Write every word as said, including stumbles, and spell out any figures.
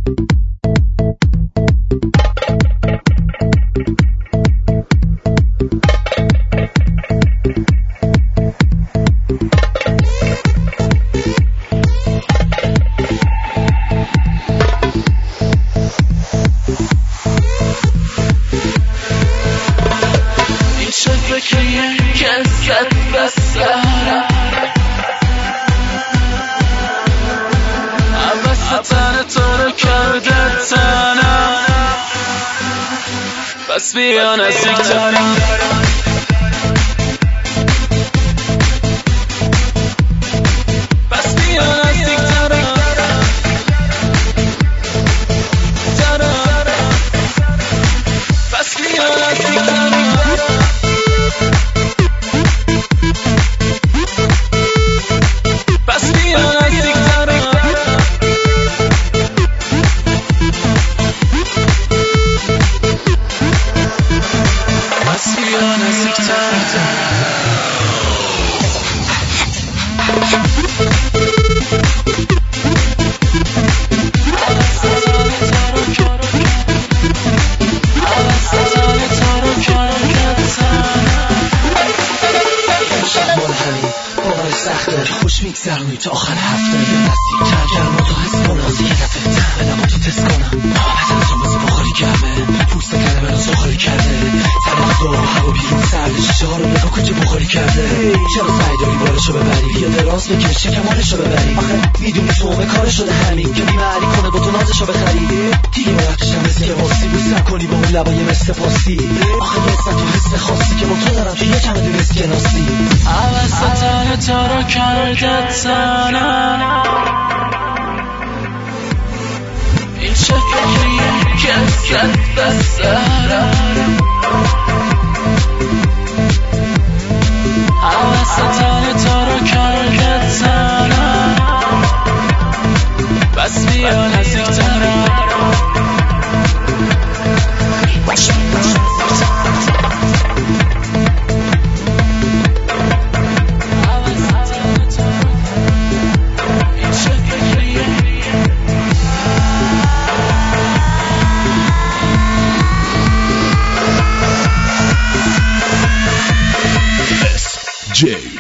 کسکت بسرم عوض تن تو رو کرده تنم بس بیا نزدیکترم بس بیا نزدیکترم بس بیا نزدیکترم خوش میگذرونی تا آخر هفته یا نزدیک کردم و تو حس کنم یه دفعه بدم و تو تست کنم بدن تو مثل بخاری کرده پوست کلمه رو سخاری کرده طرف دو هوا بیرون سرد شیشه ها رو نگاه کن که بخاری کرده چرا سعی داری بالشو ببری یا دراز بکش شکمانشو ببری آخه میدونی تو همه کار شده همین که بیمعلی کنه با تو نازشو بخری دیگه وقتشم مثل که واسی بوس نکنی با اون لبای مثل پاسی آخه نیستن تو حس خاصی که با تو دارم که یکم دونست که ناسی عوض تن تو رو کرده تنم این چه فکریه کسکت بسرم عوض تن تو رو کرده تنم بس بیا نزدیکترم J